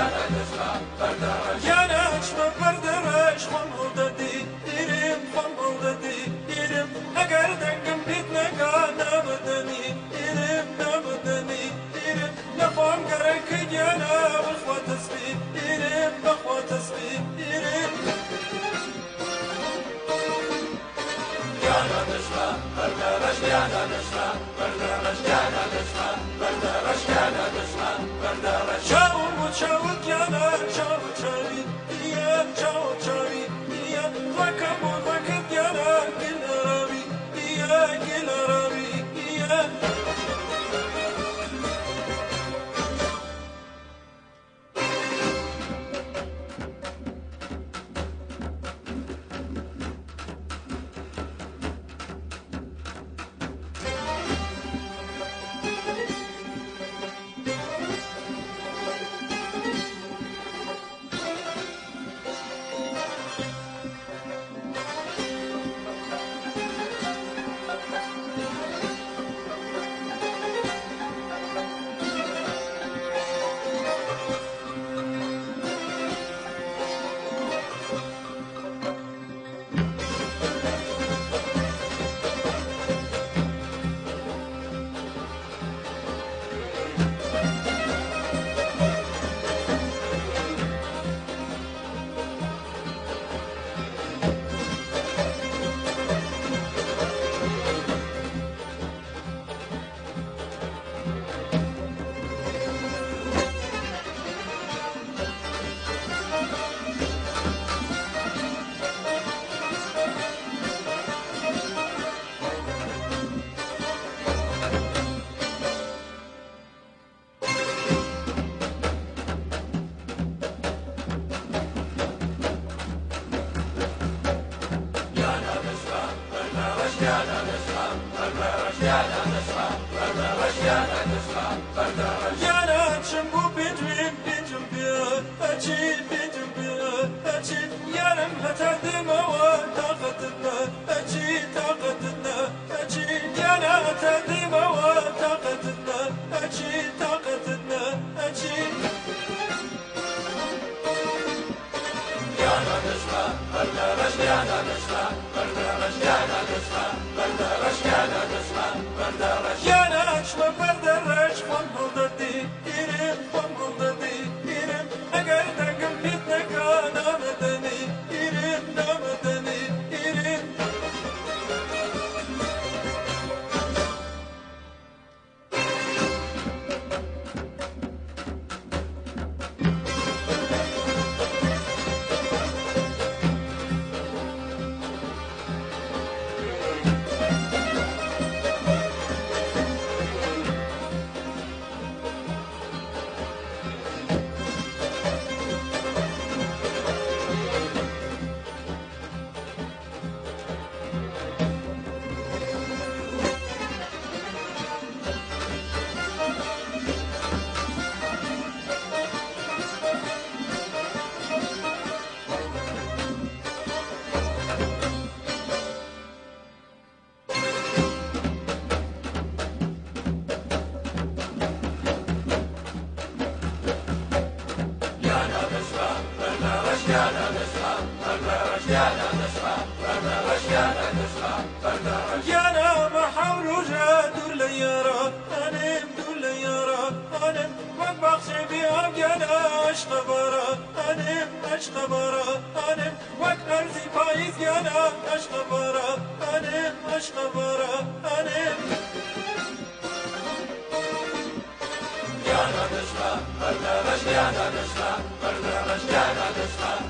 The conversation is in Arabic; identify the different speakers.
Speaker 1: Yana çma perderaş xamolda di irim xamolda di irim agar dengim bitne kana bedeni irim namedeni irim nafam gerek yana bخوات اسبي irim bخوات اسبي irim
Speaker 2: yana nışla perderaş yana nışla perderaş yana nışla perderaş yana nışla perderaş
Speaker 1: çavuk yana çavuk çavi iya çavuk çavi iya vakam vakit yana gel arabi iya gel arabi iya yana çimbu bincim bincim bir açı bincim bir açı yarım hatadım ama takatına açı takatına açı yana hatadım ama takatına açı takatına açı
Speaker 2: yana nışla perderaş yana nışla perderaş yana nışla perderaş yana nışla perderaş
Speaker 1: yana açma perderaş xamolda di irim xamolda di irim agar dengim bitne kana medeni irim namedeni irim yana بحاول وجادور ليارا أنم دور ليارا أنم وبخشي بها yana عشق برا أنم عشق برا أنم وأرزي فايز yana عشق برا أنم عشق برا أنم
Speaker 2: yana nışla perderaş yana nışla perderaş yana nışla